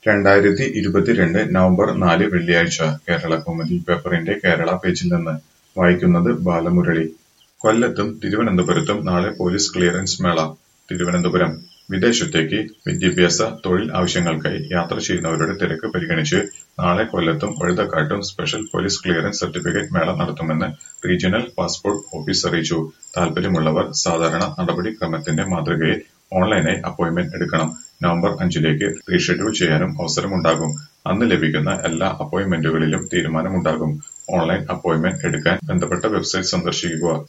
2022 November 4 വെള്ളിയാഴ്ച കേരളകൗമുദി പേപ്പറിന്റെ കേരള പേജിൽ നിന്ന് വായിക്കുന്നത് ബാലമുരളി. കൊല്ലത്തും തിരുവനന്തപുരത്തും നാളെ പോലീസ് ക്ലിയറൻസ് മേള. തിരുവനന്തപുരം വിദേശത്തേക്ക് വിദ്യാഭ്യാസ, തൊഴിൽ ആവശ്യങ്ങൾക്കായി യാത്ര ചെയ്യുന്നവരുടെ തിരക്ക് പരിഗണിച്ച് നാളെ കൊല്ലത്തും വഴുതക്കാട്ടും സ്പെഷ്യൽ പോലീസ് ക്ലിയറൻസ് സർട്ടിഫിക്കറ്റ് മേള നടത്തുമെന്ന് റീജിയണൽ പാസ്പോർട്ട് ഓഫീസ് അറിയിച്ചു. താൽപര്യമുള്ളവർ സാധാരണ നടപടിക്രമത്തിന്റെ മാതൃകയിൽ ഓൺലൈനായി അപ്പോയിന്റ്മെന്റ് എടുക്കണം. നവംബർ 5-ലേക്ക് റീഷെഡ്യൂൾ ചെയ്യാനും അവസരമുണ്ടാകും. അന്ന് ലഭിക്കുന്ന എല്ലാ അപ്പോയിന്റ്മെന്റുകളിലും തീരുമാനമുണ്ടാകും. ഓൺലൈൻ അപ്പോയിന്റ്മെന്റ് എടുക്കാൻ ബന്ധപ്പെട്ട വെബ്സൈറ്റ് സന്ദർശിക്കുക.